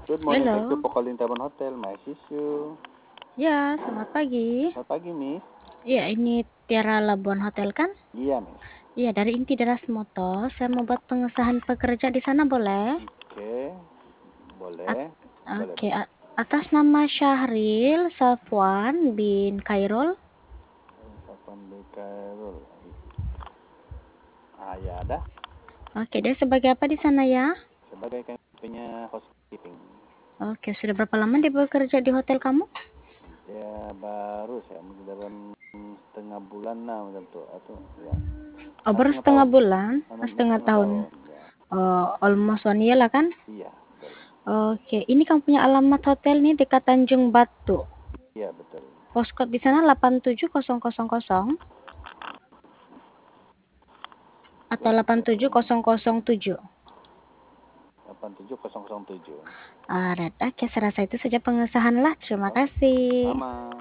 Good morning, thank you Hello. for calling Taman Hotel. May I assist you? Ya, selamat pagi. Selamat pagi, Miss. Ya, ini Tiara Labuan Hotel kan? Iya, Miss. Ya, dari Inti Deras Motor. Saya mau buat pengesahan pekerja di sana boleh? Oke, At- boleh. Boleh, Oke, boleh. atas nama Syahril Safwan bin Khairul. Kapan Kairul? Ah, ya ada. Oke, dia sebagai apa di sana ya? Sebagai kami punya housekeeping. Oke, sudah berapa lama dia bekerja di hotel kamu? Ya baru saya dalam setengah bulan lah macam tu atau ya Oh, baru setengah setengah tahun. bulan, setengah Setengah tahun. tahun ya. Oh, almost 1 year lah kan? Iya, betul. Oke, ini kamu punya alamat hotel nih dekat Tanjung Batu. Iya, betul. Postcode di sana 87000 atau 87007. 87007. Alright, oke, saya rasa itu saja pengesahan lah. Terima Oke, kasih. sama.